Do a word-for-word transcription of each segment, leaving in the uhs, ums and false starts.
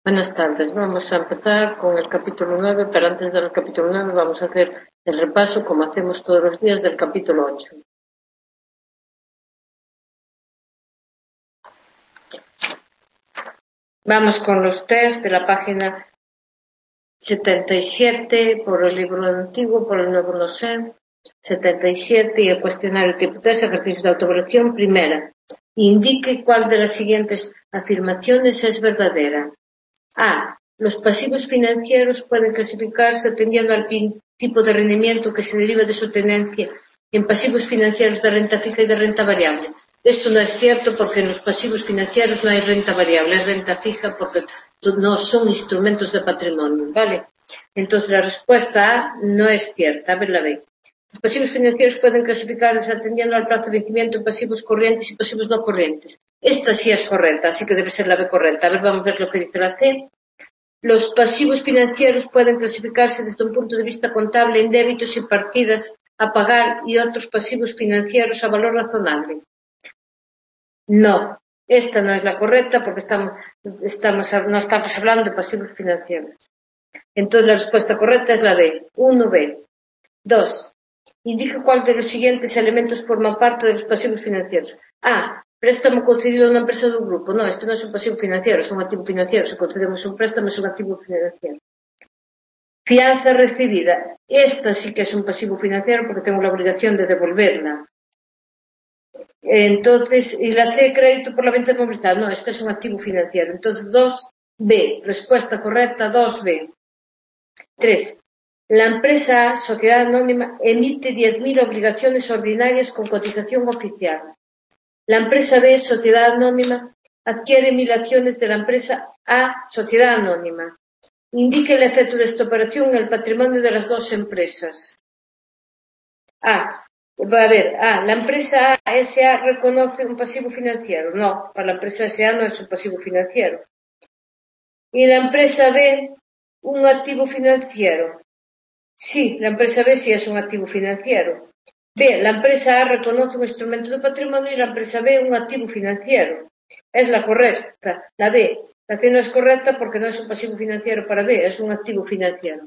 Buenas tardes. Vamos a empezar con el capítulo nueve, pero antes del capítulo nueve vamos a hacer el repaso, como hacemos todos los días, del capítulo ocho. Vamos con los test de la página setenta y siete, por el libro antiguo, por el nuevo no sé, setenta y siete, y el cuestionario tipo test, ejercicio de autoevaluación. Primera, indique cuál de las siguientes afirmaciones es verdadera. A. Los pasivos financieros pueden clasificarse atendiendo al tipo de rendimiento que se deriva de su tenencia en pasivos financieros de renta fija y de renta variable. Esto no es cierto porque en los pasivos financieros no hay renta variable, es renta fija porque no son instrumentos de patrimonio, ¿vale? Entonces la respuesta A no es cierta. A ver la B. Los pasivos financieros pueden clasificarse atendiendo al plazo de vencimiento en pasivos corrientes y pasivos no corrientes. Esta sí es correcta, así que debe ser la B correcta. A ver, vamos a ver lo que dice la C. Los pasivos financieros pueden clasificarse desde un punto de vista contable en débitos y partidas a pagar y otros pasivos financieros a valor razonable. No, esta no es la correcta porque estamos, estamos, no estamos hablando de pasivos financieros. Entonces la respuesta correcta es la B, uno B. dos. Indique cuál de los siguientes elementos forma parte de los pasivos financieros. A. Préstamo concedido a una empresa de un grupo. No, esto no es un pasivo financiero, es un activo financiero. Si concedemos un préstamo es un activo financiero. Fianza recibida. Esta sí que es un pasivo financiero porque tengo la obligación de devolverla. Entonces, y la C, crédito por la venta de movilidad. No, este es un activo financiero. Entonces, dos B. Respuesta correcta, dos B. tres. La empresa A, Sociedad Anónima, emite diez mil obligaciones ordinarias con cotización oficial. La empresa B, Sociedad Anónima, adquiere mil acciones de la empresa A, Sociedad Anónima. Indique el efecto de esta operación en el patrimonio de las dos empresas. A. Va a ver, A. La empresa A, S A, reconoce un pasivo financiero. No, para la empresa S A no es un pasivo financiero. Y la empresa B, un activo financiero. Sí, la empresa B sí es un activo financiero. B, la empresa A reconoce un instrumento de patrimonio y la empresa B un activo financiero. Es la correcta, la B. La C no es correcta porque no es un pasivo financiero para B, es un activo financiero.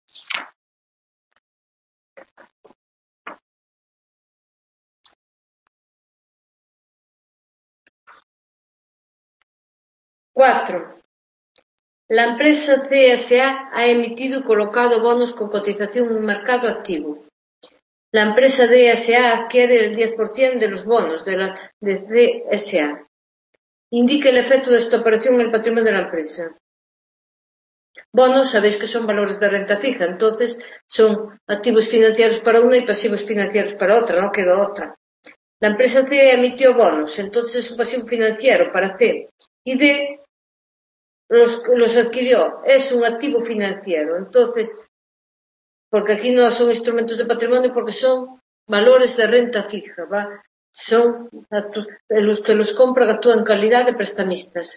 Cuatro. La empresa C S A ha emitido y colocado bonos con cotización en un mercado activo. La empresa D S A adquiere el diez por ciento de los bonos de la de D S A. Indique el efecto de esta operación en el patrimonio de la empresa. Bonos, sabéis que son valores de renta fija, entonces son activos financieros para una y pasivos financieros para otra, no quedó otra. La empresa C emitió bonos, entonces es un pasivo financiero para C. Y D los, los adquirió, es un activo financiero. Entonces, porque aquí no son instrumentos de patrimonio, porque son valores de renta fija, ¿va? Son los que los compran actúan en calidad de prestamistas.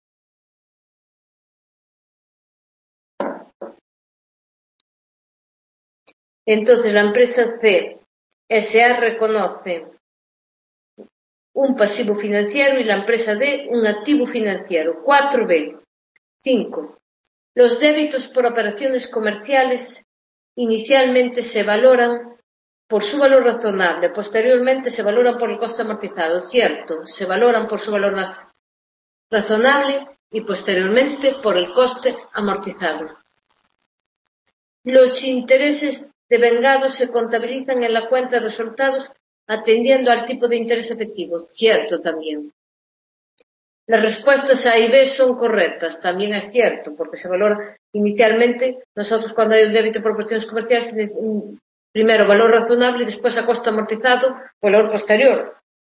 Entonces, la empresa C S A reconoce un pasivo financiero y la empresa D un activo financiero. cuatro B. cinco. Los débitos por operaciones comerciales inicialmente se valoran por su valor razonable, posteriormente se valoran por el coste amortizado. Cierto, se valoran por su valor razonable y posteriormente por el coste amortizado. Los intereses devengados se contabilizan en la cuenta de resultados atendiendo al tipo de interés efectivo. Cierto también. Las respuestas A y B son correctas. También es cierto, porque se valora inicialmente, nosotros cuando hay un débito por operaciones comerciales, primero valor razonable y después a coste amortizado, valor posterior.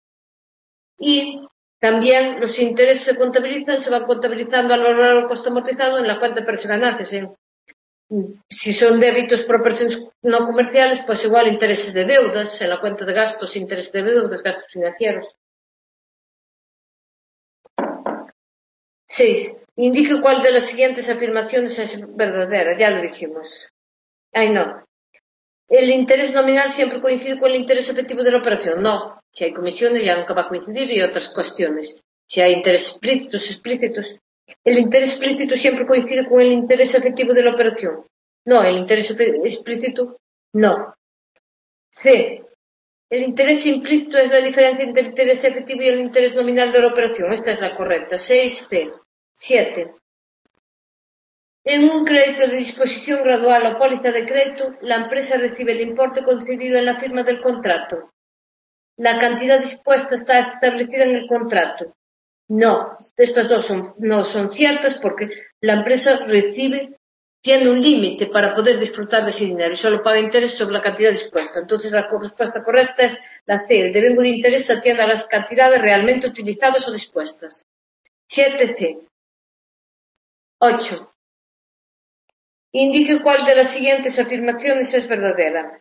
Y también los intereses se contabilizan, se van contabilizando al valor coste amortizado en la cuenta de pérdidas y ganancias. En, si son débitos por operaciones no comerciales, pues igual intereses de deudas, en la cuenta de gastos, intereses de deudas, gastos financieros. seis. Indique cuál de las siguientes afirmaciones es verdadera. Ya lo dijimos. Ay, no. ¿El interés nominal siempre coincide con el interés efectivo de la operación? No. Si hay comisiones ya nunca va a coincidir y otras cuestiones. Si hay intereses explícitos, explícitos. ¿El interés explícito siempre coincide con el interés efectivo de la operación? No, el interés explícito no. C. El interés implícito es la diferencia entre el interés efectivo y el interés nominal de la operación. Esta es la correcta. seis C. siete. En un crédito de disposición gradual o póliza de crédito, la empresa recibe el importe concedido en la firma del contrato. ¿La cantidad dispuesta está establecida en el contrato? No, estas dos son, no son ciertas porque la empresa recibe, tiene un límite para poder disfrutar de ese dinero y solo paga interés sobre la cantidad dispuesta. Entonces la respuesta correcta es la C. El devengo de interés se atiende a las cantidades realmente utilizadas o dispuestas. siete C. ocho. Indique cuál de las siguientes afirmaciones es verdadera.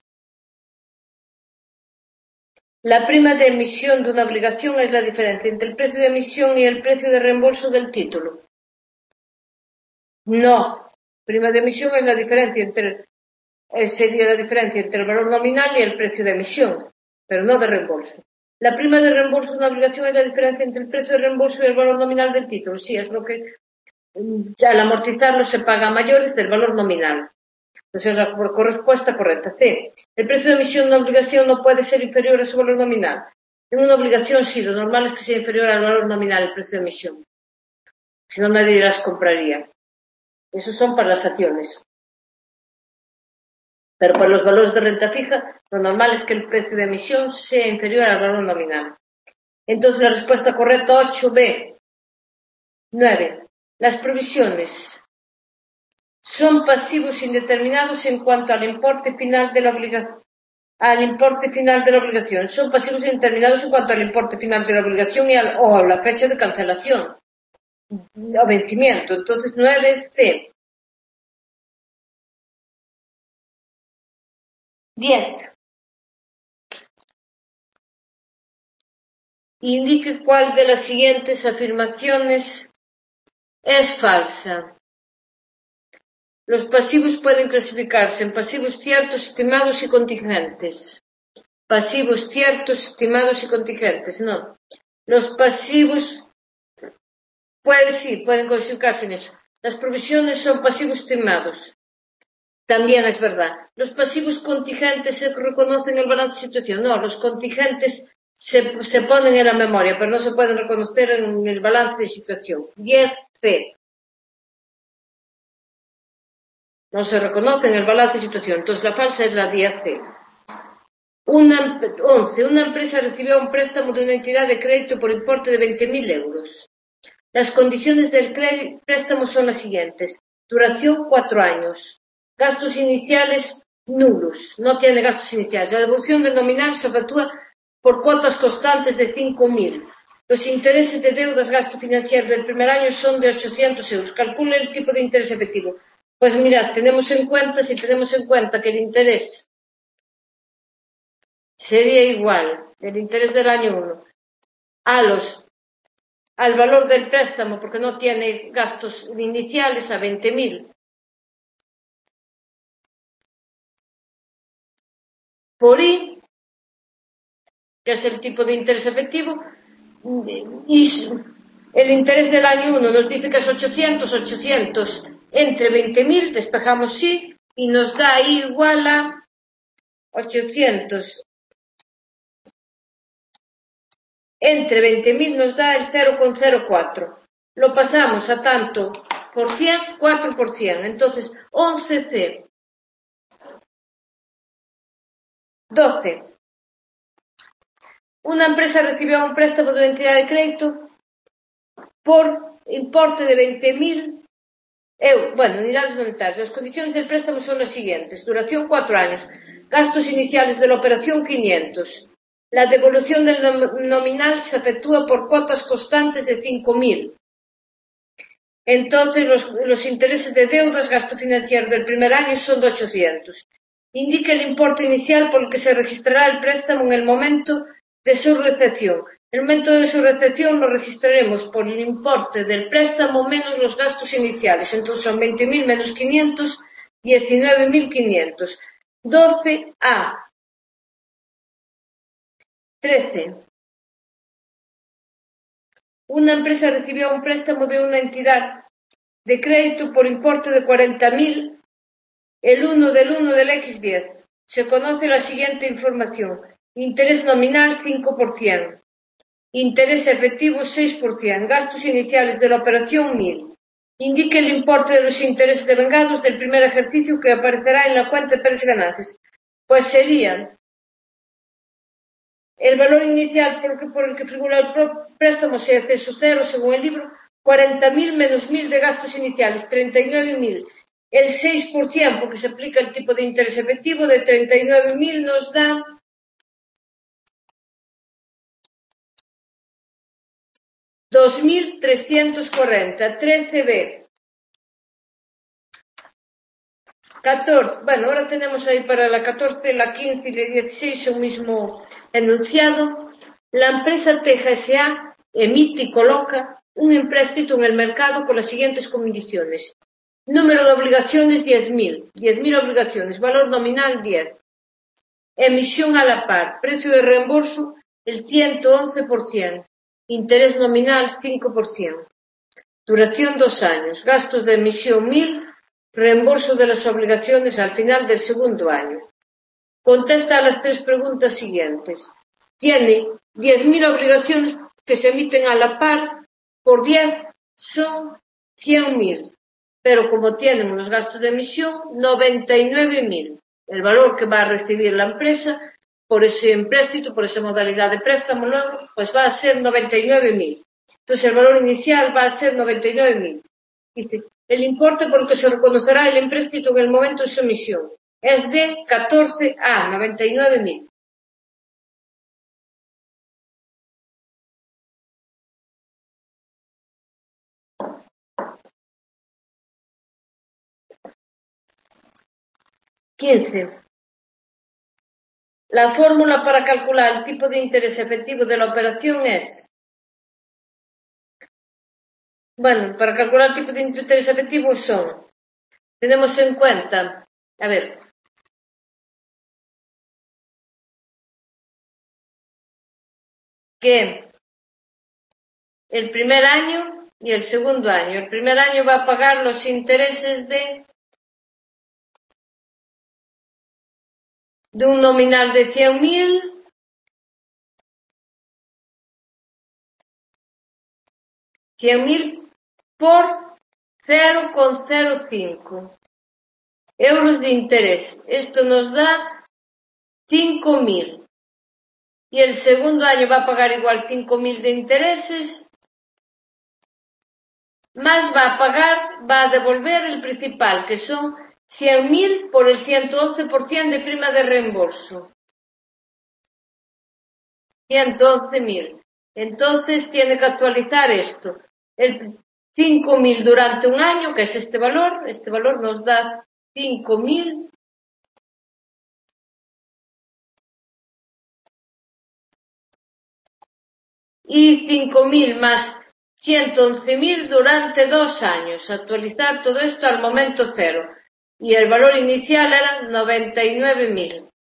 La prima de emisión de una obligación es la diferencia entre el precio de emisión y el precio de reembolso del título. No. Prima de emisión es la diferencia entre, sería la diferencia entre el valor nominal y el precio de emisión, pero no de reembolso. La prima de reembolso de una obligación es la diferencia entre el precio de reembolso y el valor nominal del título. Sí, es lo que al amortizarlo se paga a mayores del valor nominal. Entonces, la respuesta correcta. C. El precio de emisión de una obligación no puede ser inferior a su valor nominal. En una obligación, sí, lo normal es que sea inferior al valor nominal el precio de emisión. Si no, nadie las compraría. Esos son para las acciones. Pero para los valores de renta fija, lo normal es que el precio de emisión sea inferior al valor nominal. Entonces, la respuesta correcta, ocho B. nueve. Las provisiones son pasivos indeterminados en cuanto al importe final de la obligación. Al importe final de la obligación. Son pasivos indeterminados en cuanto al importe final de la obligación y al, o a la fecha de cancelación o vencimiento. Entonces, nueve C. diez. Indique cuál de las siguientes afirmaciones es falsa. Los pasivos pueden clasificarse en pasivos ciertos, estimados y contingentes. Pasivos ciertos, estimados y contingentes. No. Los pasivos pueden, sí, pueden clasificarse en eso. Las provisiones son pasivos estimados. También es verdad. Los pasivos contingentes se reconocen en el balance de situación. No, los contingentes se, se ponen en la memoria, pero no se pueden reconocer en el balance de situación. diez C. No se reconoce en el balance de situación. Entonces la falsa es la diez C. Una, once. Una empresa recibió un préstamo de una entidad de crédito por importe de veinte mil euros. Las condiciones del préstamo son las siguientes. Duración cuatro años. Gastos iniciales nulos. No tiene gastos iniciales. La devolución del nominal se efectúa por cuotas constantes de cinco mil. Los intereses de deudas gasto financiero del primer año son de ochocientos euros. Calcule el tipo de interés efectivo. Pues mirad, tenemos en cuenta, si tenemos en cuenta que el interés sería igual, el interés del año uno, a los, al valor del préstamo, porque no tiene gastos iniciales, a veinte mil. Por I, que es el tipo de interés efectivo, y el interés del año uno nos dice que es ochocientos, ochocientos entre veinte mil, despejamos sí, y nos da I igual a ochocientos entre veinte mil nos da el cero coma cero cuatro. Lo pasamos a tanto por cien, cuatro por cien. Entonces, once C. doce. Una empresa recibió un préstamo de una entidad de crédito por importe de veinte mil euros. Bueno, unidades monetarias. Las condiciones del préstamo son las siguientes. Duración cuatro años. Gastos iniciales de la operación quinientos. La devolución del nominal se efectúa por cuotas constantes de cinco mil. Entonces, los, los intereses de deudas, gasto financiero del primer año son de ochocientos. Indique el importe inicial por el que se registrará el préstamo en el momento de su recepción. El momento de su recepción lo registraremos por el importe del préstamo menos los gastos iniciales. Entonces, son veinte mil menos quinientos, diecinueve mil quinientos. doce A. trece. Una empresa recibió un préstamo de una entidad de crédito por importe de cuarenta mil el uno del uno del equis diez. Se conoce la siguiente información. Interés nominal cinco por ciento. Interés efectivo seis por ciento. Gastos iniciales de la operación mil. Indique el importe de los intereses devengados del primer ejercicio que aparecerá en la cuenta de pérdidas y ganancias. Pues serían el valor inicial por, por el que figura el préstamo, si acceso cero según el libro, cuarenta mil menos mil de gastos iniciales, treinta y nueve mil. El seis por ciento, porque se aplica el tipo de interés efectivo, de treinta y nueve mil nos da dos mil trescientos cuarenta. trece B. catorce. Bueno, ahora tenemos ahí para la catorce, la quince y la dieciséis un mismo enunciado. La empresa Teja S A emite y coloca un empréstito en el mercado con las siguientes condiciones. Número de obligaciones diez mil. diez mil obligaciones. Valor nominal diez. Emisión a la par. Precio de reembolso el ciento once por ciento. Interés nominal cinco por ciento. Duración dos años. Gastos de emisión mil. Reembolso de las obligaciones al final del segundo año. Contesta a las tres preguntas siguientes. Tiene diez mil obligaciones que se emiten a la par. Por diez son cien mil. Pero como tienen los gastos de emisión, noventa y nueve mil. El valor que va a recibir la empresa por ese empréstito, por esa modalidad de préstamo, luego, pues va a ser noventa y nueve mil. Entonces el valor inicial va a ser noventa y nueve mil. Dice, el importe por el que se reconocerá el empréstito en el momento de su emisión es de catorce a noventa y nueve mil. quince. La fórmula para calcular el tipo de interés efectivo de la operación es, bueno, para calcular el tipo de interés efectivo son, tenemos en cuenta, a ver, que el primer año y el segundo año. El primer año va a pagar los intereses de, de un nominal de cien mil cien mil por cero coma cero cinco euros de interés. Esto nos da cinco mil. Y el segundo año va a pagar igual cinco mil de intereses, más va a pagar, va a devolver el principal, que son cien mil por el ciento once por ciento de prima de reembolso. ciento once mil. Entonces tiene que actualizar esto. El cinco mil durante un año, que es este valor, este valor nos da cinco mil y cinco mil más ciento once mil durante dos años. Actualizar todo esto al momento cero. Y el valor inicial era noventa y nueve mil.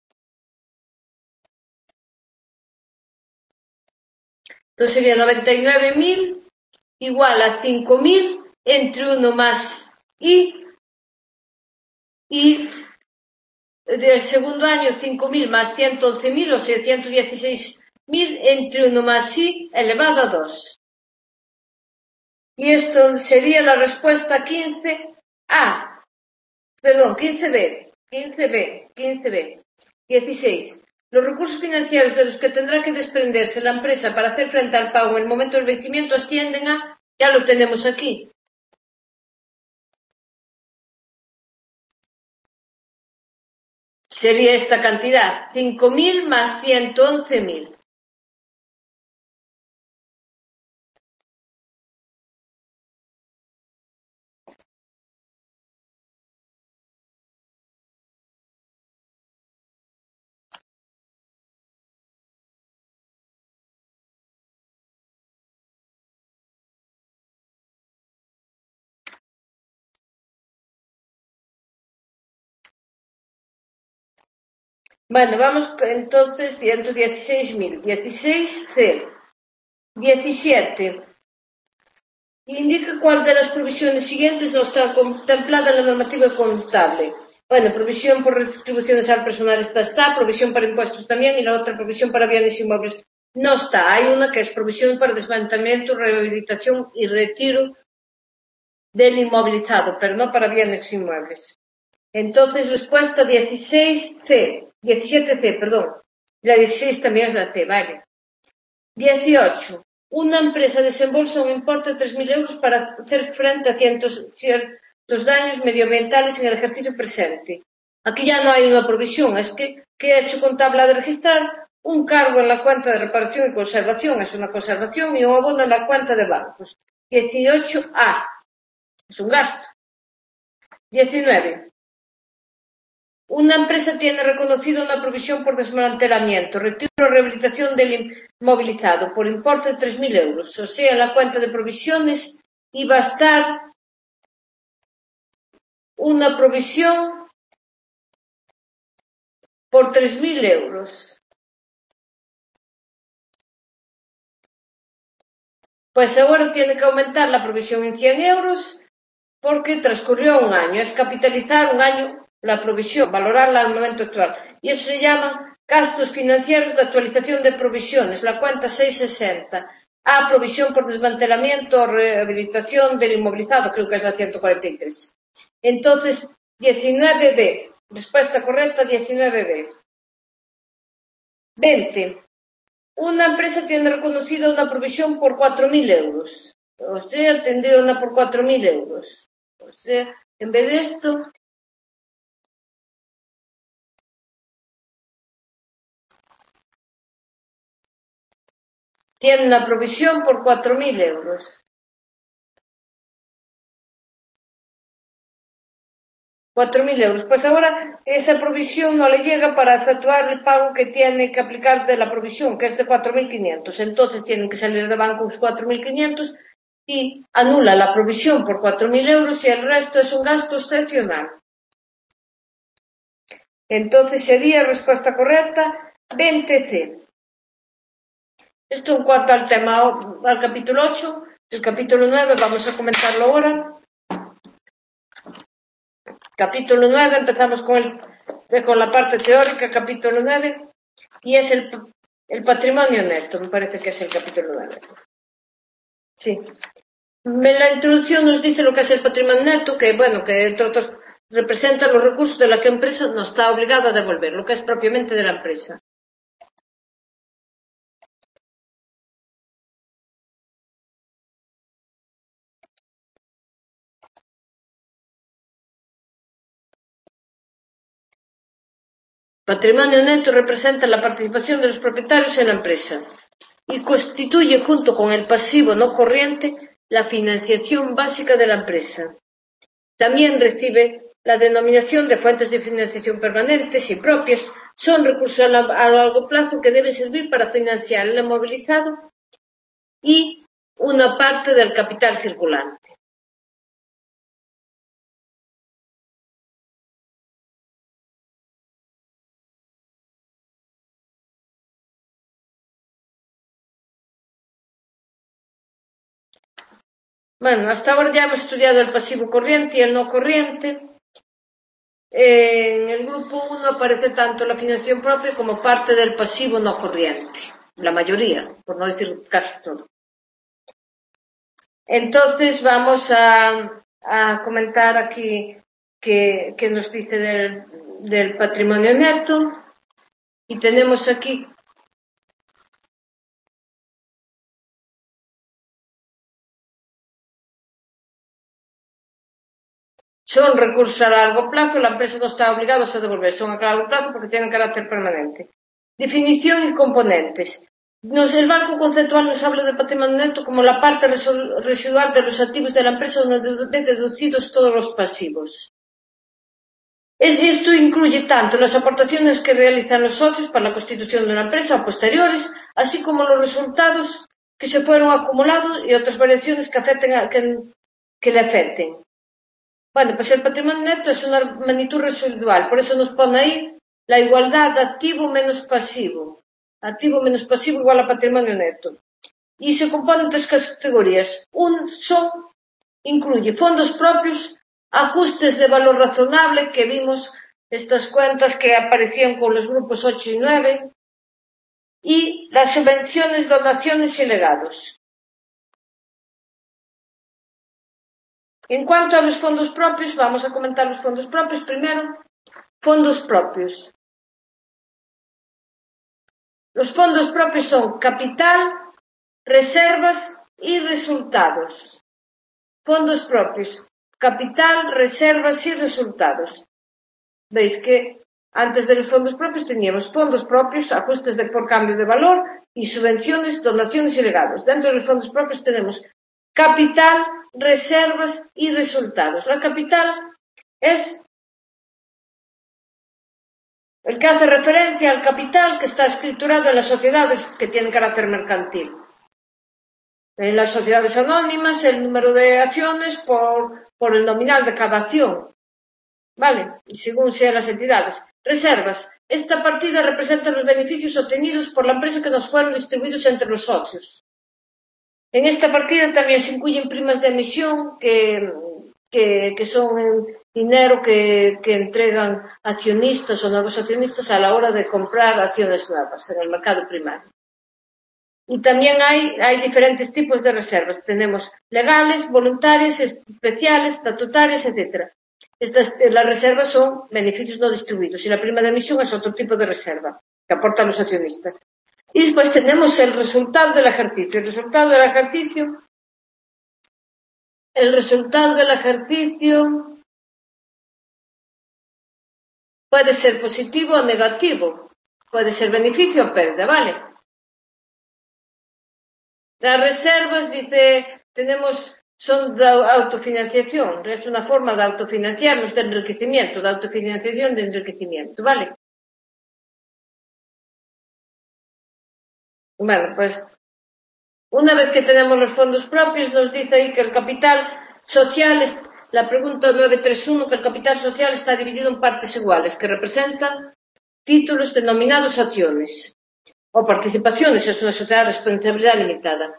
Entonces sería noventa y nueve mil igual a cinco mil entre uno más I, y del segundo año cinco mil más ciento once mil, o sea, ciento dieciséis mil entre uno más I elevado a dos. Y esto sería la respuesta quince A. Perdón, quince B. quince B. quince B. dieciséis. Los recursos financieros de los que tendrá que desprenderse la empresa para hacer frente al pago en el momento del vencimiento ascienden a, ya lo tenemos aquí, sería esta cantidad, cinco mil más ciento once mil. Bueno, vamos entonces ciento dieciséis mil. dieciséis C. diecisiete. Indica cuál de las provisiones siguientes no está contemplada en la normativa contable. Bueno, provisión por retribuciones al personal esta está, provisión para impuestos también, y la otra provisión para bienes inmuebles no está. Hay una que es provisión para desmantelamiento, rehabilitación y retiro del inmovilizado, pero no para bienes inmuebles. Entonces, respuesta dieciséis C, diecisiete C, perdón. La dieciséis también es la C, vale. dieciocho. Una empresa desembolsa un importe de tres mil euros para hacer frente a cientos, ciertos daños medioambientales en el ejercicio presente. Aquí ya no hay una provisión, es que, que he hecho con tabla de registrar un cargo en la cuenta de reparación y conservación, es una conservación, y un abono en la cuenta de bancos. dieciocho A, es un gasto. diecinueve. Una empresa tiene reconocido una provisión por desmantelamiento, retiro o rehabilitación del inmovilizado por importe de tres mil euros. O sea, en la cuenta de provisiones iba a estar una provisión por tres mil euros. Pues ahora tiene que aumentar la provisión en cien euros porque transcurrió un año. Es capitalizar un año la provisión, valorarla al momento actual. Y eso se llaman gastos financieros de actualización de provisiones, la cuenta seiscientos sesenta. A, provisión por desmantelamiento o rehabilitación del inmovilizado, creo que es la ciento cuarenta y tres. Entonces, diecinueve B. Respuesta correcta, diecinueve B. veinte. Una empresa tiene reconocida una provisión por cuatro mil euros. O sea, tendría una por cuatro mil euros. O sea, en vez de esto, tiene una provisión por cuatro mil euros. cuatro mil euros. Pues ahora esa provisión no le llega para efectuar el pago que tiene que aplicar de la provisión, que es de cuatro mil quinientos. Entonces tienen que salir de banco los cuatro mil quinientos y anula la provisión por cuatro mil euros y el resto es un gasto excepcional. Entonces sería respuesta correcta veinte C. Esto en cuanto al tema, al capítulo ocho. El capítulo nueve vamos a comentarlo ahora. Capítulo nueve, empezamos con, el, con la parte teórica, capítulo nueve, y es el, el patrimonio neto, me parece que es el capítulo nueve. Sí. En la introducción nos dice lo que es el patrimonio neto, que, bueno, que entre otros representa los recursos de la que empresa no está obligada a devolver, lo que es propiamente de la empresa. Patrimonio neto representa la participación de los propietarios en la empresa y constituye, junto con el pasivo no corriente, la financiación básica de la empresa. También recibe la denominación de fuentes de financiación permanentes y propias. Son recursos a, la, a largo plazo que deben servir para financiar el inmovilizado y una parte del capital circulante. Bueno, hasta ahora ya hemos estudiado el pasivo corriente y el no corriente. En el grupo uno aparece tanto la financiación propia como parte del pasivo no corriente. La mayoría, por no decir casi todo. Entonces vamos a, a comentar aquí que, que nos dice del, del patrimonio neto. Y tenemos aquí son recursos a largo plazo, la empresa no está obligada a devolver, son a largo plazo porque tienen carácter permanente. Definición y componentes. Nos, el marco conceptual nos habla del patrimonio neto como la parte residual de los activos de la empresa donde deben deducidos todos los pasivos. Es, esto incluye tanto las aportaciones que realizan los socios para la constitución de una empresa o posteriores, así como los resultados que se fueron acumulados y otras variaciones que, afecten a, que, que le afecten. Bueno, pues el patrimonio neto es una magnitud residual, por eso nos pone ahí la igualdad de activo menos pasivo. Activo menos pasivo igual a patrimonio neto. y se componen tres categorías. Un son, incluye fondos propios, ajustes de valor razonable, que vimos estas cuentas que aparecían con los grupos ocho y nueve, y las subvenciones, donaciones y legados. En cuanto a los fondos propios, vamos a comentar los fondos propios primero. Fondos propios. Los fondos propios son capital, reservas y resultados. Fondos propios, capital, reservas y resultados. Veis que antes de los fondos propios teníamos fondos propios, ajustes de, por cambio de valor y subvenciones, donaciones y legados. Dentro de los fondos propios tenemos capital, reservas y resultados. La capital es el que hace referencia al capital que está escriturado en las sociedades que tienen carácter mercantil. En las sociedades anónimas, el número de acciones por, por el nominal de cada acción. ¿Vale? Y según sean las entidades. Reservas. Esta partida representa los beneficios obtenidos por la empresa que nos fueron distribuidos entre los socios. En esta partida también se incluyen primas de emisión que, que, que son en dinero que, que entregan accionistas o nuevos accionistas a la hora de comprar acciones nuevas en el mercado primario. Y también hay, hay diferentes tipos de reservas. Tenemos legales, voluntarias, especiales, estatutarias, etcétera. Estas, las reservas son beneficios no distribuidos y la prima de emisión es otro tipo de reserva que aportan los accionistas. Y después tenemos el resultado del ejercicio. El resultado del ejercicio, el resultado del ejercicio puede ser positivo o negativo, puede ser beneficio o pérdida, ¿vale? Las reservas, dice, tenemos, son de autofinanciación, es una forma de autofinanciarnos, de enriquecimiento, de autofinanciación de enriquecimiento, ¿vale? Bueno, pues, una vez que tenemos los fondos propios, nos dice ahí que el capital social, es, la pregunta nueve tres uno, que el capital social está dividido en partes iguales, que representan títulos denominados acciones. O participaciones, es una sociedad de responsabilidad limitada.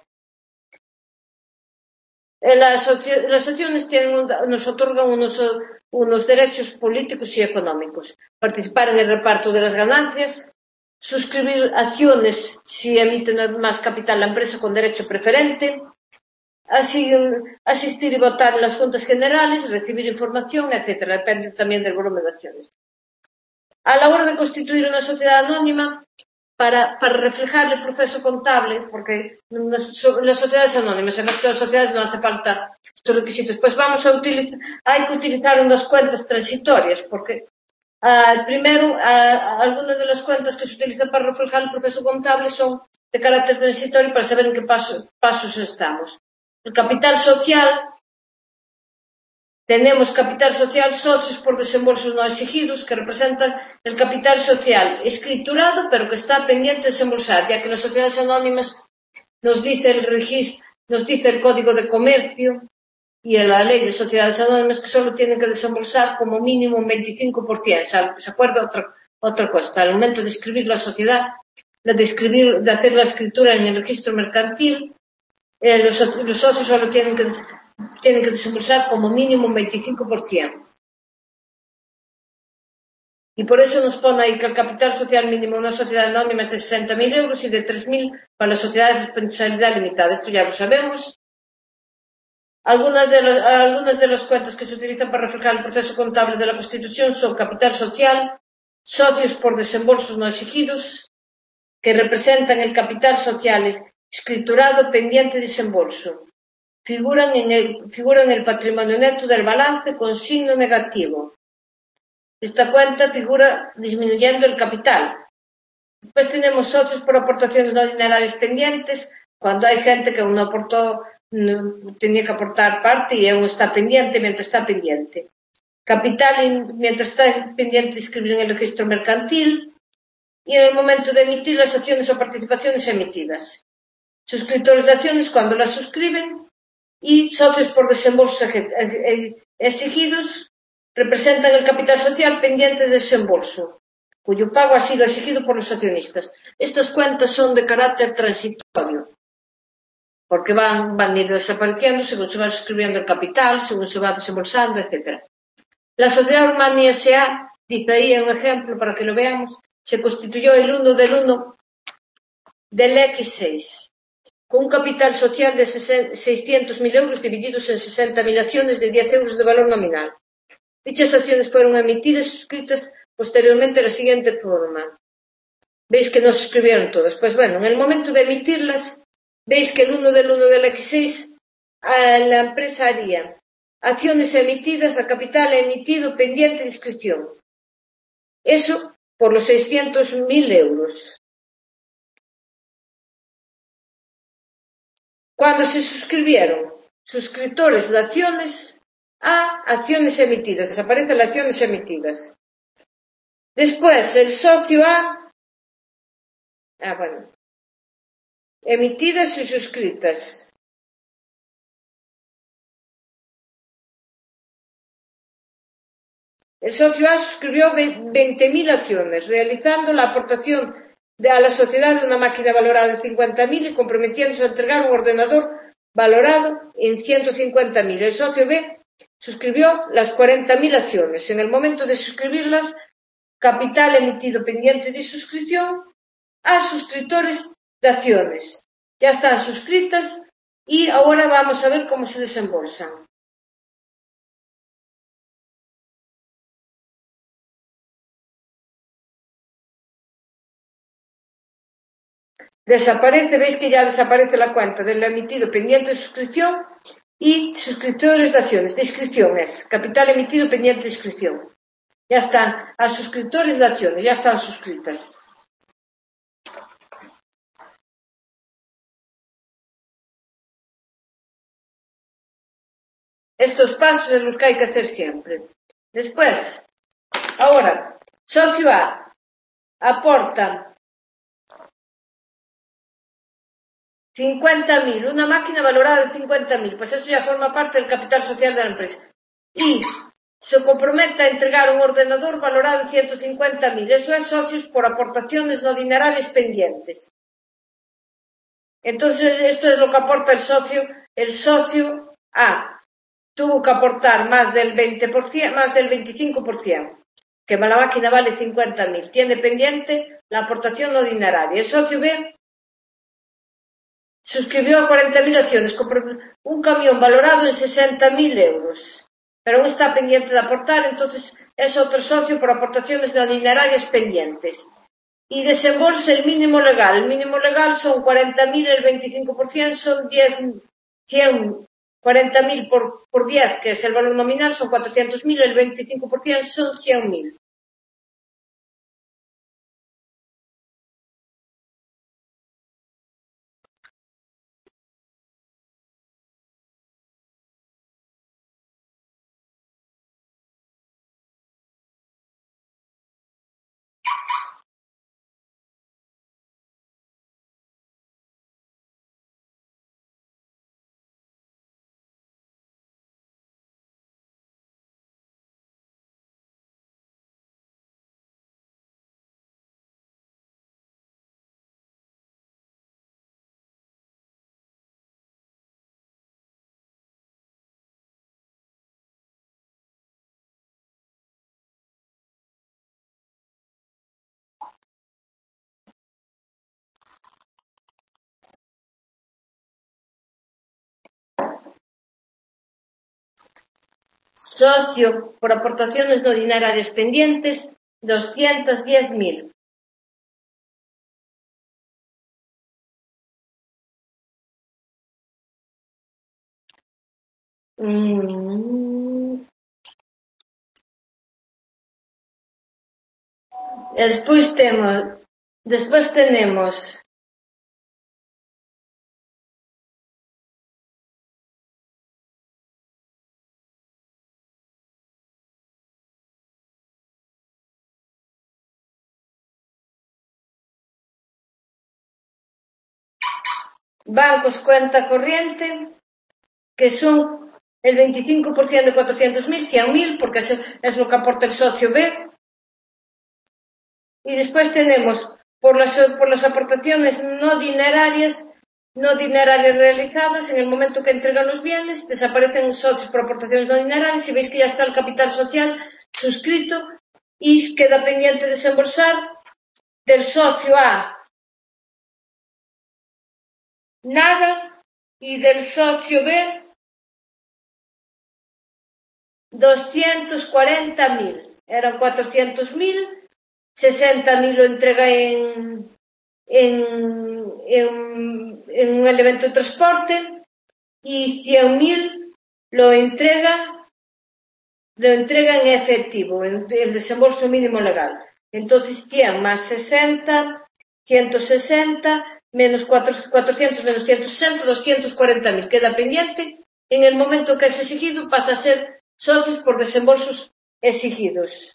Las, las acciones tienen un, nos otorgan unos, unos derechos políticos y económicos. Participar en el reparto de las ganancias, suscribir acciones si emiten más capital la empresa con derecho preferente, así, asistir y votar en las juntas generales, recibir información, etcétera. Depende también del volumen de acciones. A la hora de constituir una sociedad anónima, Para, para reflejar el proceso contable, porque en las, las sociedades anónimas, en las sociedades no hace falta estos requisitos, pues vamos a utilizar, hay que utilizar unas cuentas transitorias, porque uh, primero, uh, algunas de las cuentas que se utilizan para reflejar el proceso contable son de carácter transitorio para saber en qué paso, pasos estamos. El capital social, tenemos capital social, socios por desembolsos no exigidos, que representan el capital social escriturado, pero que está pendiente de desembolsar, ya que las sociedades anónimas nos dice el registro, nos dice el Código de Comercio y en la Ley de Sociedades Anónimas que solo tienen que desembolsar como mínimo un veinticinco por ciento. O sea, se acuerda otra, otra cosa. Hasta el momento de escribir la sociedad, de, escribir, de hacer la escritura en el registro mercantil, eh, los, los socios solo tienen que tienen que desembolsar como mínimo un veinticinco por ciento. Y por eso nos pone ahí que el capital social mínimo de una sociedad anónima es de sesenta mil euros y de tres mil para las sociedades de responsabilidad limitada. Esto ya lo sabemos. Algunas de, las, algunas de las cuentas que se utilizan para reflejar el proceso contable de la Constitución son capital social, socios por desembolsos no exigidos, que representan el capital social escriturado pendiente de desembolso. Figuran en, el, figuran en el patrimonio neto del balance con signo negativo. Esta cuenta figura disminuyendo el capital. Después tenemos socios por aportaciones no dinerarias pendientes, cuando hay gente que aún no aportó, no, tenía que aportar parte y aún está pendiente mientras está pendiente. Capital mientras está pendiente de inscribir en el registro mercantil y en el momento de emitir las acciones o participaciones emitidas. Suscriptores de acciones cuando las suscriben. Y socios por desembolsos exigidos representan el capital social pendiente de desembolso, cuyo pago ha sido exigido por los accionistas. Estas cuentas son de carácter transitorio. porque van, van ir desapareciendo según se va suscribiendo el capital, según se va desembolsando, etcétera. La sociedad Urmani S A, dice ahí un ejemplo para que lo veamos, se constituyó el uno del uno del equis seis, con un capital social de seiscientos mil euros divididos en sesenta mil acciones de diez euros de valor nominal. Dichas acciones fueron emitidas y suscritas posteriormente de la siguiente forma. Veis que no se suscribieron todas. Pues bueno, en el momento de emitirlas, veis que el uno del uno del equis seis, la empresa haría acciones emitidas a capital emitido pendiente de inscripción. Eso por los seiscientos mil euros. Cuando se suscribieron suscriptores de acciones a acciones emitidas, desaparecen las acciones emitidas. Después, el socio A, ah, bueno, emitidas y suscritas. El socio A suscribió veinte mil acciones, realizando la aportación de a la sociedad de una máquina valorada en cincuenta mil y comprometiéndose a entregar un ordenador valorado en ciento cincuenta mil. El socio B suscribió las cuarenta mil acciones. En el momento de suscribirlas, capital emitido pendiente de suscripción a suscriptores de acciones. Ya están suscritas y ahora vamos a ver cómo se desembolsan. Desaparece, veis que ya desaparece la cuenta del emitido pendiente de suscripción y suscriptores de acciones. De inscripción es capital emitido pendiente de inscripción. Ya están a suscriptores de acciones, ya están suscritas. Estos pasos son los que hay que hacer siempre. Después, ahora, socio A aporta cincuenta mil, una máquina valorada en cincuenta mil, pues eso ya forma parte del capital social de la empresa. Y se compromete a entregar un ordenador valorado en ciento cincuenta mil. Eso es socios por aportaciones no dinerarias pendientes. Entonces, esto es lo que aporta el socio. El socio A tuvo que aportar más del veinte por ciento, más del veinticinco por ciento, que la máquina vale cincuenta mil. Tiene pendiente la aportación no dineraria. El socio B suscribió a cuarenta mil acciones, compró un camión valorado en sesenta mil euros, pero aún está pendiente de aportar, entonces es otro socio por aportaciones no dinerarias pendientes. Y desembolsa el mínimo legal. El mínimo legal son cuarenta mil, el veinticinco por ciento son diez, cien, cuarenta mil por, por diez, que es el valor nominal, son cuatrocientos mil, el veinticinco por ciento son cien mil. Socio por aportaciones no dinerarias pendientes, doscientos diez mil. Mm. Despois temos, despois tenemos bancos cuenta corriente, que son el veinticinco por ciento de cuatrocientos mil, cien mil, porque es, es lo que aporta el socio B. Y después tenemos, por las, por las aportaciones no dinerarias, no dinerarias realizadas, en el momento que entregan los bienes, desaparecen socios por aportaciones no dinerarias y veis que ya está el capital social suscrito y queda pendiente desembolsar del socio A nada y del socio B doscientos cuarenta mil. Eran cuatrocientos mil, sesenta mil lo entrega en, en, en, en un elemento de transporte y cien mil lo entrega, lo entrega en efectivo, en el desembolso mínimo legal. Entonces cien más sesenta, ciento sesenta, menos cuatrocientos menos ciento sesenta, doscientos cuarenta mil. Queda pendiente. En el momento que es exigido pasa a ser socios por desembolsos exigidos.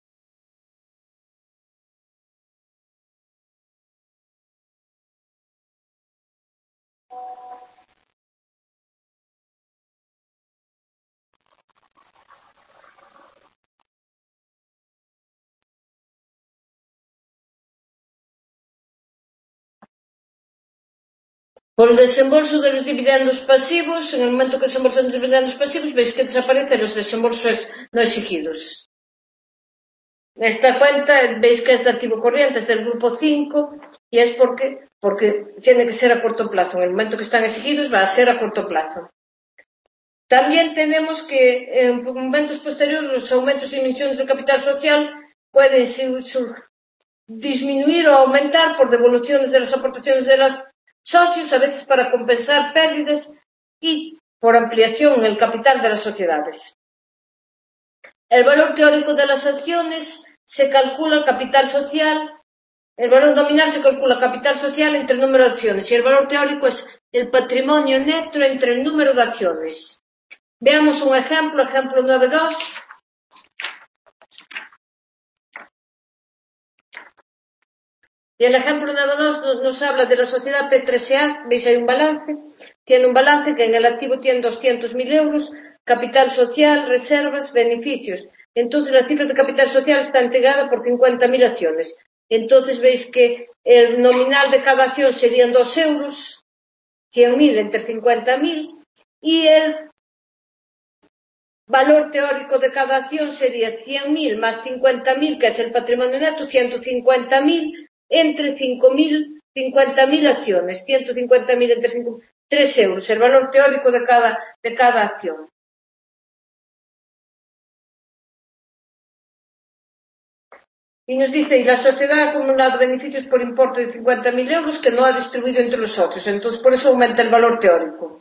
Por el desembolso de los dividendos pasivos, en el momento que desembolsan los dividendos pasivos, veis que desaparecen los desembolsos no exigidos. Esta cuenta, veis que es de activo corriente, es del grupo cinco, y es porque, porque tiene que ser a corto plazo. En el momento que están exigidos, va a ser a corto plazo. También tenemos que en momentos posteriores los aumentos y disminuciones del capital social pueden disminuir o aumentar por devoluciones de las aportaciones de los socios, a veces para compensar pérdidas y por ampliación en el capital de las sociedades. El valor teórico de las acciones se calcula el capital social, el valor nominal se calcula el capital social entre el número de acciones y el valor teórico es el patrimonio neto entre el número de acciones. Veamos un ejemplo, ejemplo nueve punto dos. Y el ejemplo nueve punto dos nos habla de la sociedad P tres A, veis hay un balance, tiene un balance que en el activo tiene doscientos mil euros, capital social, reservas, beneficios. Entonces la cifra de capital social está integrada por cincuenta mil acciones. Entonces veis que el nominal de cada acción serían dos euros, cien mil entre cincuenta mil, y el valor teórico de cada acción sería cien mil más cincuenta mil, que es el patrimonio neto, ciento cincuenta mil entre cinco mil, cincuenta mil acciones, ciento cincuenta mil entre cinco mil, tres euros, el valor teórico de cada, de cada acción. Y nos dice, y la sociedad ha acumulado beneficios por importe de cincuenta mil euros que no ha distribuido entre los socios, entonces por eso aumenta el valor teórico.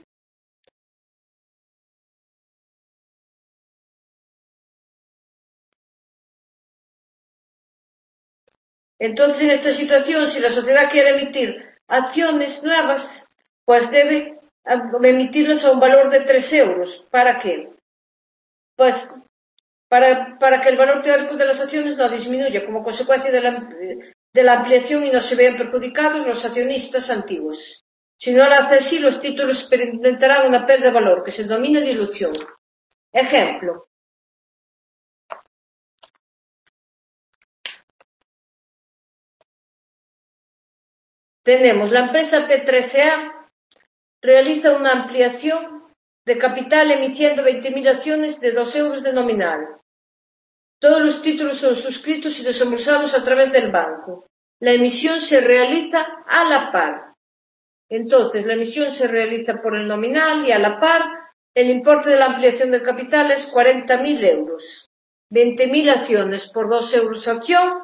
Entonces, en esta situación, si la sociedad quiere emitir acciones nuevas, pues debe emitirlas a un valor de tres euros. ¿Para qué? Pues para, para que el valor teórico de las acciones no disminuya como consecuencia de la, de la ampliación y no se vean perjudicados los accionistas antiguos. Si no lo hace así, los títulos experimentarán una pérdida de valor que se denomina dilución. Ejemplo. Tenemos la empresa P tres A realiza una ampliación de capital emitiendo veinte mil acciones de dos euros de nominal. Todos los títulos son suscritos y desembolsados a través del banco. La emisión se realiza a la par. Entonces, la emisión se realiza por el nominal y a la par el importe de la ampliación del capital es cuarenta mil euros. veinte mil acciones por dos euros acción.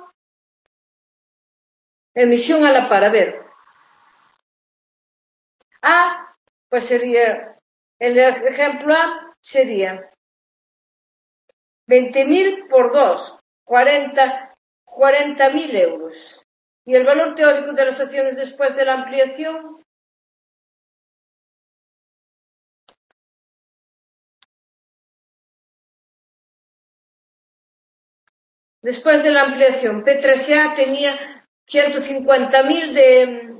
Emisión a la par. A ver. A, pues sería, el ejemplo A sería veinte mil por dos, cuarenta mil euros. Y el valor teórico de las acciones después de la ampliación después de la ampliación, P tres A tenía ciento cincuenta mil de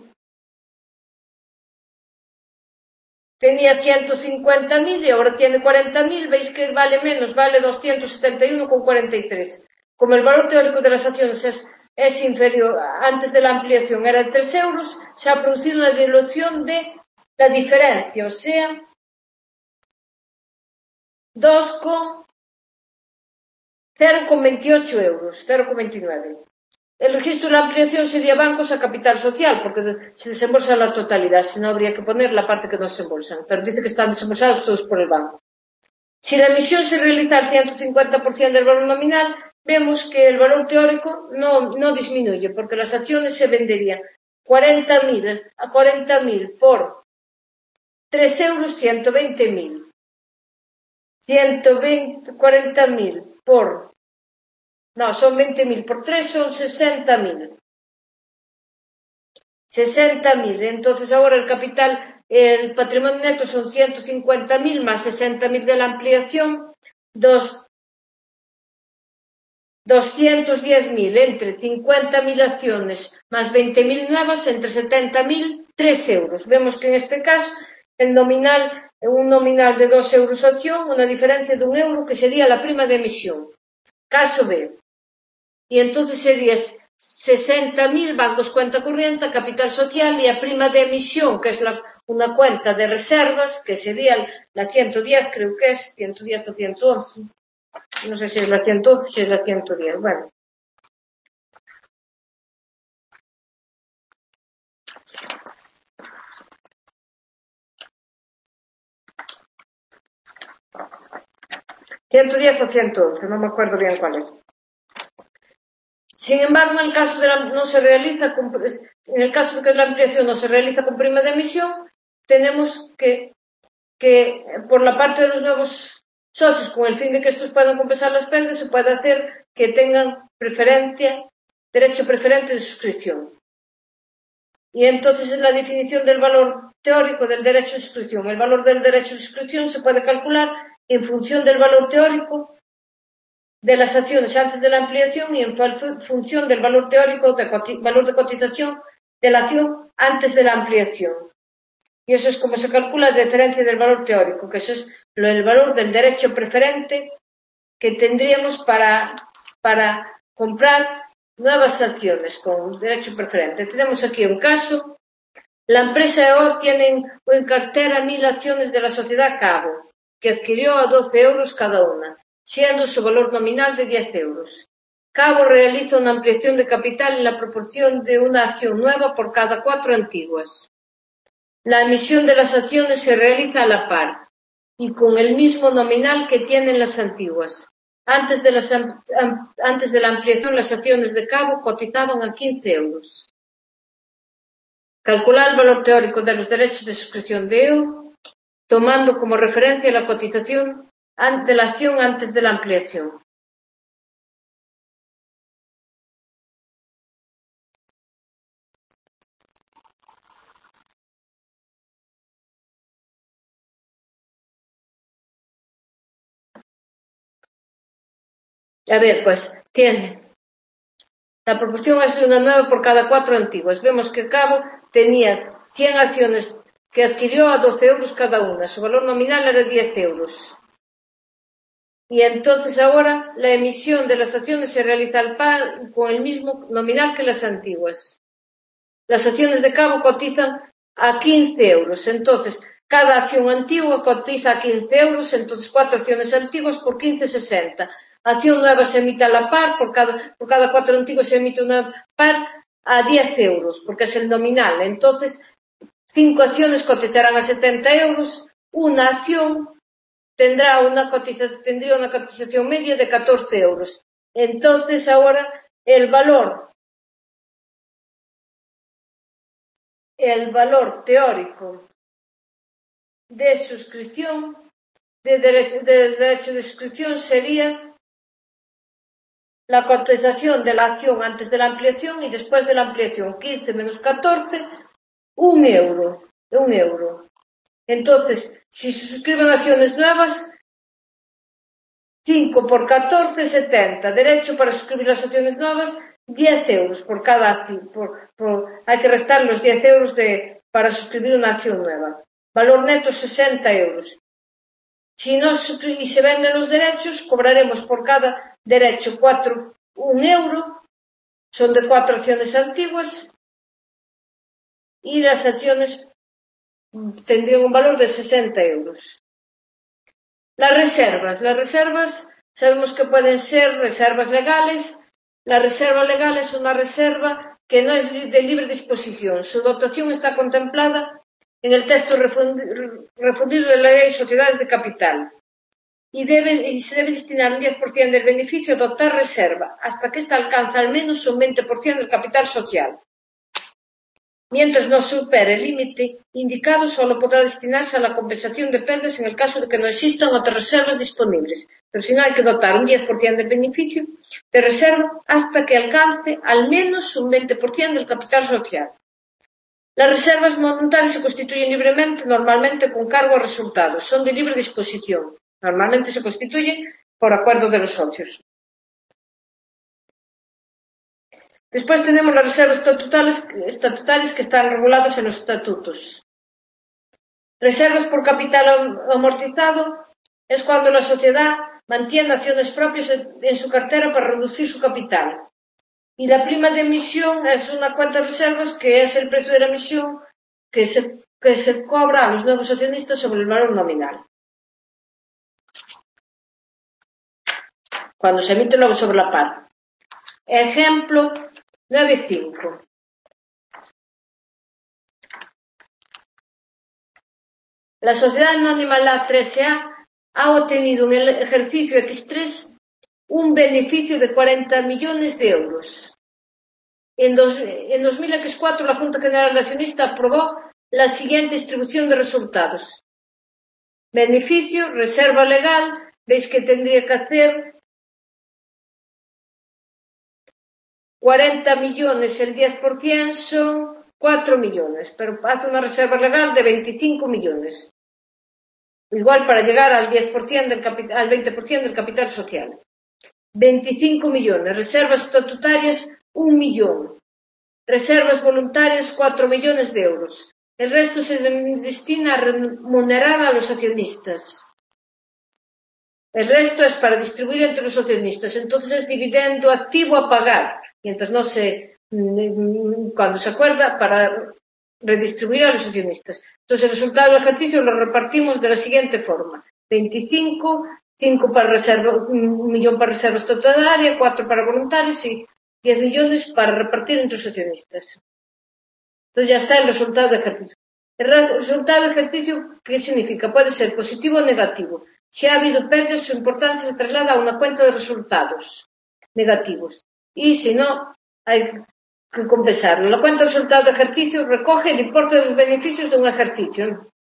tenía ciento cincuenta mil y ahora tiene cuarenta mil, veis que vale menos, vale doscientos setenta y uno con cuarenta y tres. Como el valor teórico de las acciones es, es inferior, antes de la ampliación era de tres euros, se ha producido una dilución de la diferencia, o sea, dos coma cero coma veintiocho euros, cero coma veintinueve. El registro de la ampliación sería bancos a capital social, porque se desembolsa la totalidad, si no habría que poner la parte que no se desembolsan, pero dice que están desembolsados todos por el banco. Si la emisión se realiza al ciento cincuenta por ciento del valor nominal, vemos que el valor teórico no, no disminuye, porque las acciones se venderían cuarenta mil a cuarenta mil por tres euros, ciento veinte mil. ciento veinte, cuarenta mil por, no, son veinte mil por tres, son sesenta mil. sesenta mil, entonces ahora el capital, el patrimonio neto son ciento cincuenta mil más sesenta mil de la ampliación, dos, doscientos diez mil entre cincuenta mil acciones más veinte mil nuevas entre setenta mil, tres euros. Vemos que en este caso el nominal, un nominal de dos euros acción, una diferencia de un euro que sería la prima de emisión. Caso B. Y entonces sería sesenta mil bancos cuenta corriente, capital social y a prima de emisión, que es la, una cuenta de reservas, que sería la ciento diez, creo que es, ciento diez o ciento once. No sé si es la ciento once o si es la ciento diez. Bueno. ciento diez o ciento once, no me acuerdo bien cuál es. Sin embargo, en el caso de la, no se realiza con, en el caso de que la ampliación no se realiza con prima de emisión, tenemos que, que por la parte de los nuevos socios, con el fin de que estos puedan compensar las pérdidas, se puede hacer que tengan preferencia, derecho preferente de suscripción. Y entonces es la definición del valor teórico del derecho de suscripción. El valor del derecho de suscripción se puede calcular en función del valor teórico de las acciones antes de la ampliación y en función del valor teórico de valor de cotización de la acción antes de la ampliación. Y eso es como se calcula la diferencia del valor teórico, que eso es el valor del derecho preferente que tendríamos para, para comprar nuevas acciones con derecho preferente. Tenemos aquí un caso. La empresa E O tiene en cartera mil acciones de la sociedad Cabo, que adquirió a doce euros cada una, siendo su valor nominal de diez euros. Cabo realiza una ampliación de capital en la proporción de una acción nueva por cada cuatro antiguas. La emisión de las acciones se realiza a la par y con el mismo nominal que tienen las antiguas. Antes de, las, antes de la ampliación, las acciones de Cabo cotizaban a quince euros. Calcular el valor teórico de los derechos de suscripción de E O, tomando como referencia la cotización de la acción antes de la ampliación. A ver, pues tiene. La proporción es de una nueva por cada cuatro antiguas. Vemos que Cabo tenía cien acciones que adquirió a doce euros cada una. Su valor nominal era diez euros. Y entonces ahora la emisión de las acciones se realiza al par con el mismo nominal que las antiguas. Las acciones de Cabo cotizan a quince euros. Entonces, cada acción antigua cotiza a quince euros, entonces cuatro acciones antiguas por quince, sesenta. Acción nueva se emite a la par, por cada, por cada cuatro antiguos se emite una par a diez euros, porque es el nominal. Entonces, cinco acciones cotizarán a setenta euros, una acción tendrá una cotización, tendría una cotización media de catorce euros. Entonces, ahora el valor, el valor teórico de suscripción, de derecho de, derecho de suscripción sería la cotización de la acción antes de la ampliación y después de la ampliación, quince menos catorce, un euro, un euro. Entonces, si se suscriben acciones nuevas, cinco por catorce, setenta. Derecho para suscribir las acciones nuevas, diez euros por cada acción. Por, por, hay que restar los diez euros de, para suscribir una acción nueva. Valor neto, sesenta euros. Si no y se venden los derechos, cobraremos por cada derecho cuatro, un euro, son de cuatro acciones antiguas y las acciones tendrían un valor de sesenta euros. Las reservas. Las reservas sabemos que pueden ser reservas legales. La reserva legal es una reserva que no es de libre disposición. Su dotación está contemplada en el texto refundido de la Ley de Sociedades de Capital y, debe, y se debe destinar un diez por ciento del beneficio a dotar reserva hasta que ésta alcanza al menos un veinte por ciento del capital social. Mientras no supere el límite indicado, solo podrá destinarse a la compensación de pérdidas en el caso de que no existan otras reservas disponibles. Pero si no, hay que dotar un diez por ciento del beneficio de reserva hasta que alcance al menos un veinte por ciento del capital social. Las reservas voluntarias se constituyen libremente, normalmente con cargo a resultados. Son de libre disposición. Normalmente se constituyen por acuerdo de los socios. Después tenemos las reservas estatutarias, estatutarias que están reguladas en los estatutos. Reservas por capital amortizado es cuando la sociedad mantiene acciones propias en su cartera para reducir su capital. Y la prima de emisión es una cuenta de reservas que es el precio de la emisión que se, que se cobra a los nuevos accionistas sobre el valor nominal. Cuando se emite luego sobre la par. Ejemplo nueve punto cinco. La sociedad anónima La tres A ha obtenido en el ejercicio equis tres un beneficio de cuarenta millones de euros. En, dos, en dos mil cuatro la Junta General de Accionistas aprobó la siguiente distribución de resultados. Beneficio, reserva legal, veis que tendría que hacer cuarenta millones, el diez por ciento son cuatro millones, pero hace una reserva legal de veinticinco millones. Igual para llegar al diez por ciento del capital, al veinte por ciento del capital social. veinticinco millones, reservas estatutarias un millón, reservas voluntarias cuatro millones de euros. El resto se destina a remunerar a los accionistas. El resto es para distribuir entre los accionistas, entonces es dividendo activo a pagar, mientras no se, cuando se acuerda, para redistribuir a los accionistas. Entonces el resultado del ejercicio lo repartimos de la siguiente forma. veinticinco, cinco para reserva, un millón para reserva estatutaria, cuatro para voluntarios y diez millones para repartir entre los accionistas. Entonces ya está el resultado del ejercicio. El resultado del ejercicio, ¿qué significa? Puede ser positivo o negativo. Si ha habido pérdidas, su importancia se traslada a una cuenta de resultados negativos. Y si no, hay que compensarlo. La cuenta de resultados de ejercicio recoge el importe de los beneficios de un ejercicio.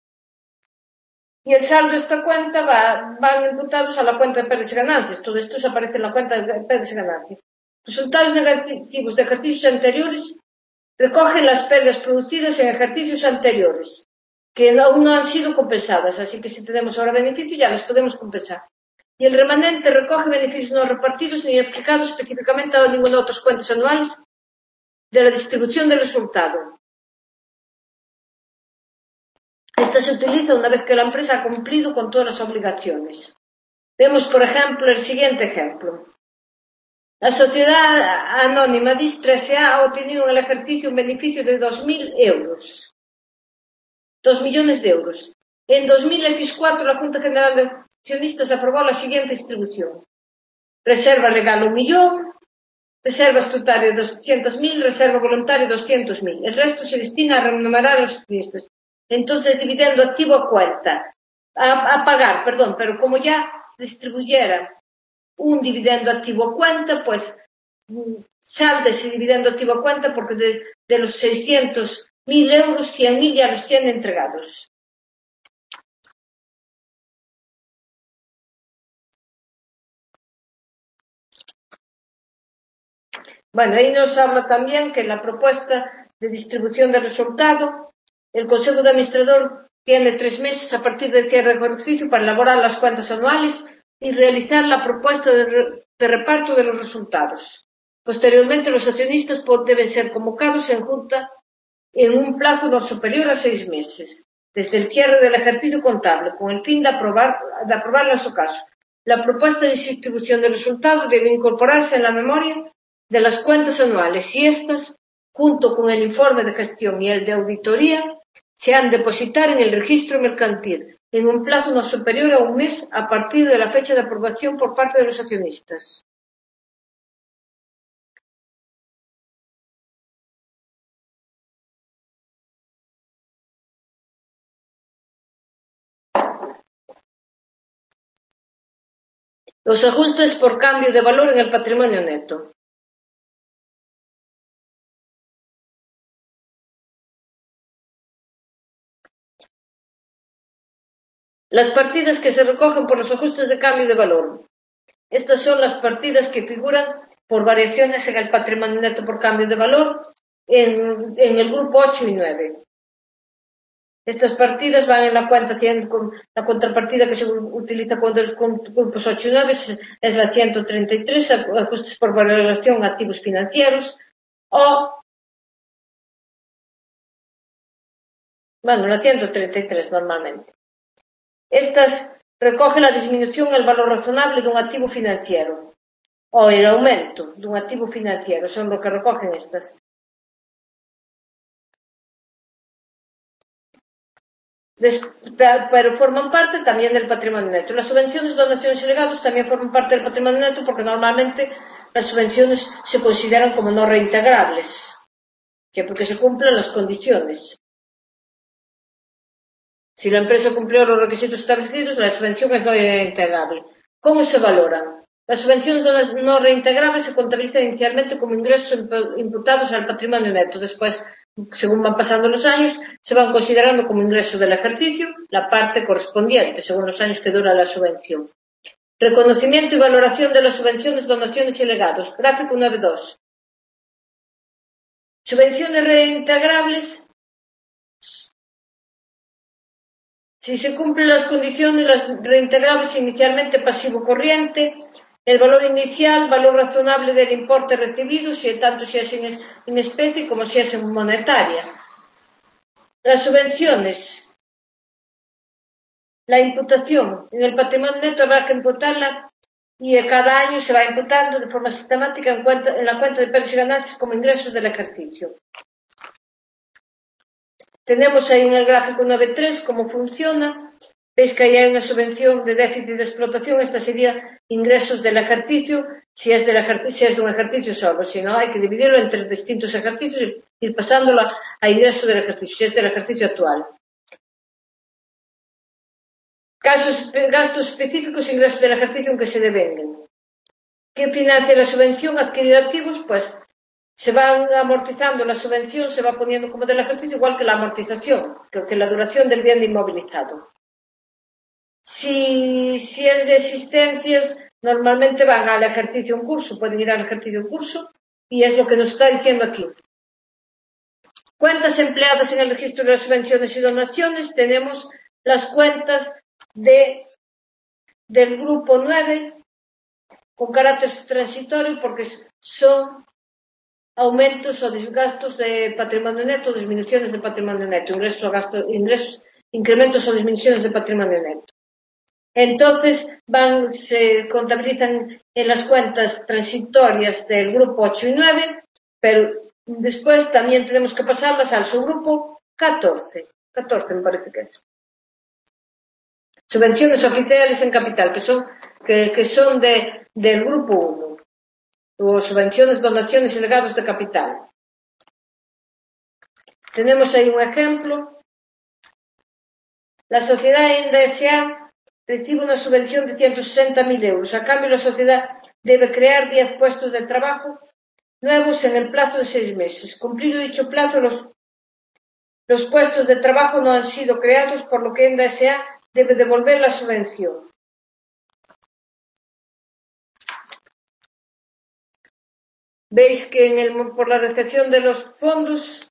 Y el saldo de esta cuenta va, van imputados a la cuenta de pérdidas y ganancias. Todo esto se aparece en la cuenta de pérdidas y ganancias. Resultados negativos de ejercicios anteriores recogen las pérdidas producidas en ejercicios anteriores, que aún no han sido compensadas, así que si tenemos ahora beneficios ya las podemos compensar. Y el remanente recoge beneficios no repartidos ni aplicados específicamente a ninguna de otras cuentas anuales de la distribución del resultado. Esta se utiliza una vez que la empresa ha cumplido con todas las obligaciones. Vemos, por ejemplo, el siguiente ejemplo. La sociedad anónima D I S tres A ha obtenido en el ejercicio un beneficio de dos mil euros. dos millones de euros. En dos mil cuatro la Junta General de Accionistas aprobó la siguiente distribución. Reserva legal un millón, reserva estatutaria doscientos mil, reserva voluntaria doscientos mil. El resto se destina a remunerar a los accionistas. Entonces, dividendo activo a cuenta, a, a pagar, perdón, pero como ya distribuyera un dividendo activo a cuenta, pues salde ese dividendo activo a cuenta porque de, de los seiscientos mil euros, cien mil ya los tiene entregados. Bueno, ahí nos habla también que en la propuesta de distribución del resultado, el Consejo de Administrador tiene tres meses a partir del cierre del ejercicio para elaborar las cuentas anuales y realizar la propuesta de, re, de reparto de los resultados. Posteriormente, los accionistas deben ser convocados en junta en un plazo no superior a seis meses, desde el cierre del ejercicio contable, con el fin de aprobar, de aprobarla en su caso. La propuesta de distribución de resultados debe incorporarse en la memoria de las cuentas anuales y estas, junto con el informe de gestión y el de auditoría, se han de depositar en el registro mercantil en un plazo no superior a un mes a partir de la fecha de aprobación por parte de los accionistas. Los ajustes por cambio de valor en el patrimonio neto. Las partidas que se recogen por los ajustes de cambio de valor. Estas son las partidas que figuran por variaciones en el patrimonio neto por cambio de valor en, en el grupo ocho y nueve. Estas partidas van en la cuenta cien, la contrapartida que se utiliza cuando los grupos ocho y nueve es, es la ciento treinta y tres, ajustes por valoración activos financieros, o, bueno, la ciento treinta y tres normalmente. Estas recogen la disminución en el valor razonable dun activo financiero, ou el aumento dun activo financiero, son lo que recogen estas. Pero forman parte también del patrimonio neto. Las subvenciones, donaciones y legados también forman parte del patrimonio neto porque normalmente las subvenciones se consideran como no reintegrables, que porque se cumplen las condiciones. Si la empresa cumplió los requisitos establecidos, la subvención es no reintegrable. ¿Cómo se valoran? Las subvenciones no reintegrables se contabilizan inicialmente como ingresos imputados al patrimonio neto. Después, según van pasando los años, se van considerando como ingresos del ejercicio la parte correspondiente, según los años que dura la subvención. Reconocimiento y valoración de las subvenciones, donaciones y legados. Gráfico nueve punto dos. Subvenciones reintegrables. Si se cumplen las condiciones, las reintegrables inicialmente pasivo corriente, el valor inicial, valor razonable del importe recibido, si tanto si es en, en especie como si es en monetaria. Las subvenciones, la imputación en el patrimonio neto habrá que imputarla y cada año se va imputando de forma sistemática en, cuenta, en la cuenta de pérdidas y ganancias como ingresos del ejercicio. Tenemos ahí en el gráfico nueve punto tres cómo funciona. Veis que ahí hay una subvención de déficit de explotación. Esta sería ingresos del ejercicio, si es, del ejercicio, si es de un ejercicio solo. Si no, hay que dividirlo entre distintos ejercicios y ir pasándolo a ingresos del ejercicio, si es del ejercicio actual. Casos, gastos específicos e ingresos del ejercicio en que se devenguen. ¿Quién financia la subvención? Adquirir activos, pues se van amortizando la subvención, se va poniendo como del ejercicio, igual que la amortización, que, que la duración del bien inmovilizado. Si, si es de existencias, normalmente van al ejercicio en curso, pueden ir al ejercicio en curso, y es lo que nos está diciendo aquí. Cuentas empleadas en el registro de las subvenciones y donaciones, tenemos las cuentas de, del grupo nueve, con carácter transitorio, porque son aumentos o gastos de patrimonio neto, disminuciones de patrimonio neto, ingresos o gastos, ingresos, incrementos o disminuciones de patrimonio neto. Entonces, van, se contabilizan en las cuentas transitorias del grupo ocho y nueve, pero después también tenemos que pasarlas al subgrupo catorce. catorce me parece que es. Subvenciones oficiales en capital, que son, que, que son de, del grupo uno. O subvenciones, donaciones y legados de capital. Tenemos ahí un ejemplo. La sociedad Enda S A recibe una subvención de ciento sesenta mil euros. A cambio, la sociedad debe crear diez puestos de trabajo nuevos en el plazo de seis meses. Cumplido dicho plazo, los, los puestos de trabajo no han sido creados, por lo que Enda S A debe devolver la subvención. Veis que en el, por la recepción de los fondos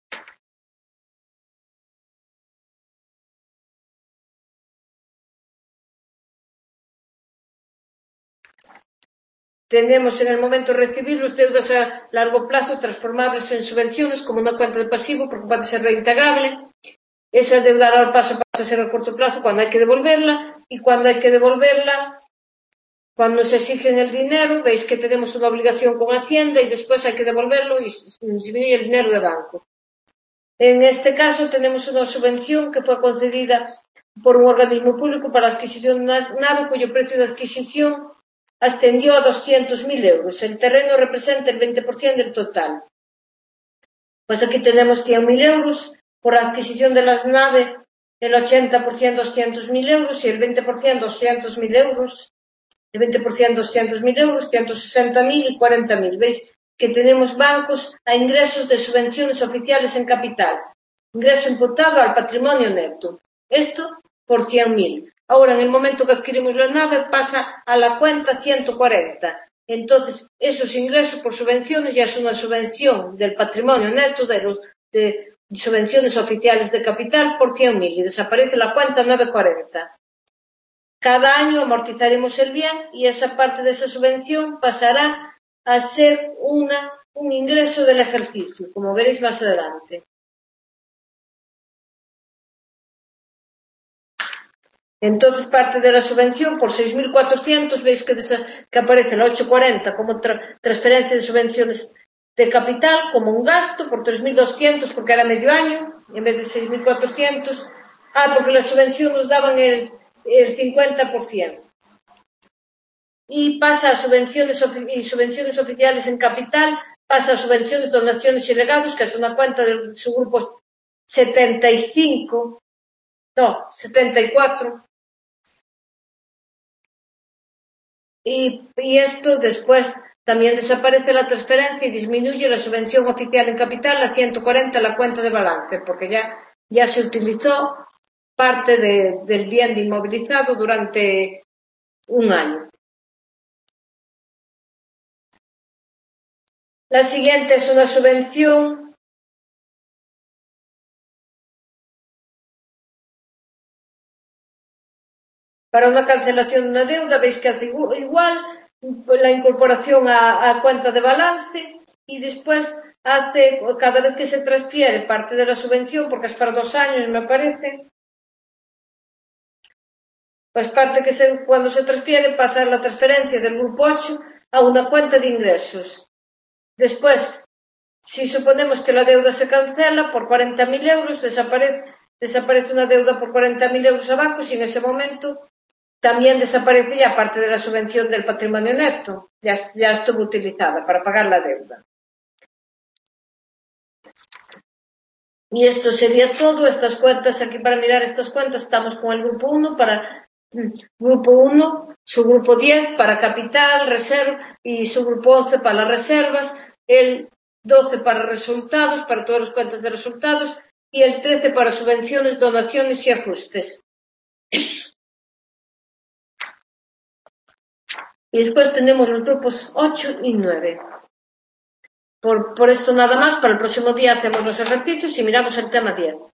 tenemos en el momento de recibir los deudas a largo plazo transformables en subvenciones como una cuenta de pasivo porque puede ser reintegrable. Esa deuda a largo plazo pasa a ser a corto plazo cuando hay que devolverla y cuando hay que devolverla, cuando se exige el dinero, veis que tenemos una obligación con Hacienda y después hay que devolverlo y disminuye el dinero de banco. En este caso tenemos una subvención que fue concedida por un organismo público para la adquisición de una nave cuyo precio de adquisición ascendió a doscientos mil euros. El terreno representa el veinte por ciento del total. Pues aquí tenemos cien mil euros por la adquisición de la nave, el ochenta por ciento doscientos mil euros y el veinte por ciento doscientos mil euros, el veinte por ciento doscientos mil euros, ciento sesenta mil y cuarenta mil. ¿Veis que tenemos bancos a ingresos de subvenciones oficiales en capital? Ingreso imputado al patrimonio neto. Esto por cien mil. Ahora, en el momento que adquirimos la nave, pasa a la cuenta ciento cuarenta. Entonces, esos ingresos por subvenciones ya es una subvención del patrimonio neto de los de subvenciones oficiales de capital por cien mil y desaparece la cuenta novecientos cuarenta. Cada año amortizaremos el bien y esa parte de esa subvención pasará a ser una, un ingreso del ejercicio, como veréis más adelante. Entonces, parte de la subvención por seis mil cuatrocientos, veis que, que aparece la ochocientos cuarenta como tra transferencia de subvenciones de capital, como un gasto, por tres mil doscientos porque era medio año, en vez de seis mil cuatrocientos. Ah, porque la subvención nos daban el, el cincuenta por ciento. Y pasa a subvenciones, y subvenciones oficiales en capital, pasa a subvenciones, donaciones y legados, que es una cuenta de su grupo setenta y cinco, no, setenta y cuatro. Y, y esto después también desaparece la transferencia y disminuye la subvención oficial en capital a ciento cuarenta la cuenta de balance, porque ya, ya se utilizó parte de, del bien de inmovilizado durante un año. La siguiente es una subvención para una cancelación de una deuda. Veis que hace igual la incorporación a, a cuenta de balance y después hace, cada vez que se transfiere parte de la subvención, porque es para dos años me parece, pues parte que se, cuando se transfiere pasa la transferencia del grupo ocho a una cuenta de ingresos. Después, si suponemos que la deuda se cancela por cuarenta mil euros, desaparece, desaparece una deuda por cuarenta mil euros a bancos y en ese momento también desaparece ya parte de la subvención del patrimonio neto. Ya, ya estuvo utilizada para pagar la deuda. Y esto sería todo. Estas cuentas, aquí para mirar estas cuentas, estamos con el grupo uno para grupo uno, su grupo diez para capital, reserva y su grupo once para las reservas, el doce para resultados, para todas las cuentas de resultados y el trece para subvenciones, donaciones y ajustes. Y después tenemos los grupos ocho y nueve. Por, por esto nada más, para el próximo día hacemos los ejercicios y miramos el tema diez.